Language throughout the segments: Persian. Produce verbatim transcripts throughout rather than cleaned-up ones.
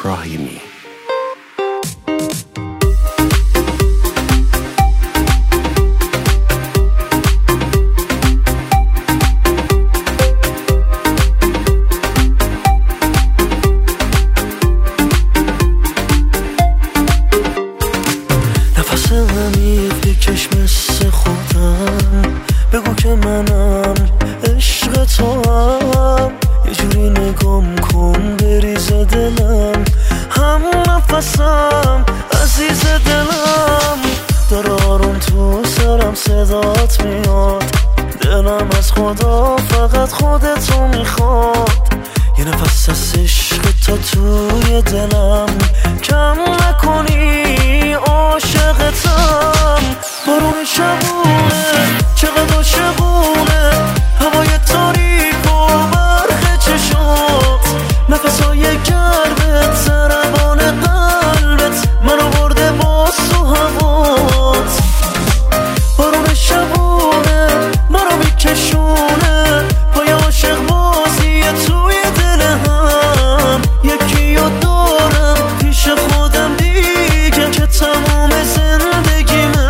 ابراهیمی. نفس عمیق بکش مثل خودم، بگو که منم عشق تو هم، یه جوری نگام کن بریز دلم، هم نفسم عزیز دلم، داره آروم تو سرم صدات میاد، دلم از خدا فقط خودتو میخواد، یه نفس از عشق تا توی دلم، کم نکنی عاشقتم. بارون شبونه چقدر عاشقونه، هوای تاریک و برق چشات، نفسای گرمت ضربان قلبت منو برده با تو هوات. بارون شبونه منو میکشونه، پای عاشق بازی توی دل هم، یکی رو دارم پیش خودم دیگه که تمام زندگیمه.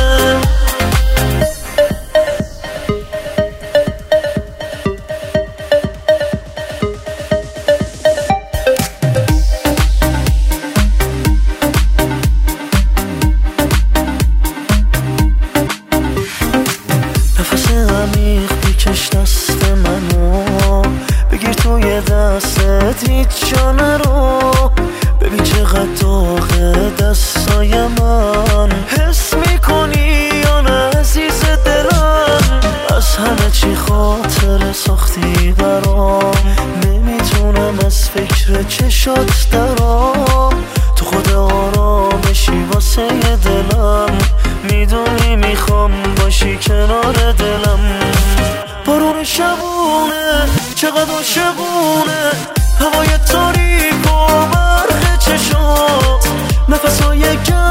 نفس عمیق بکش دست منو، بگیر توی دستت هیچ جا نرو، ببین چقدر داغه دستای من، حس میکنی یا نه عزیز دلم، از همه چی خاطر ساختی برام، نمیتونم از فکر چشات درام، تو خود آرامشی واسه دلم، میدونی میخوام باشی کنار دلم. بارون شبونه چقدر عاشقونه، هوای تاریک و برق چشات، نفسای گرم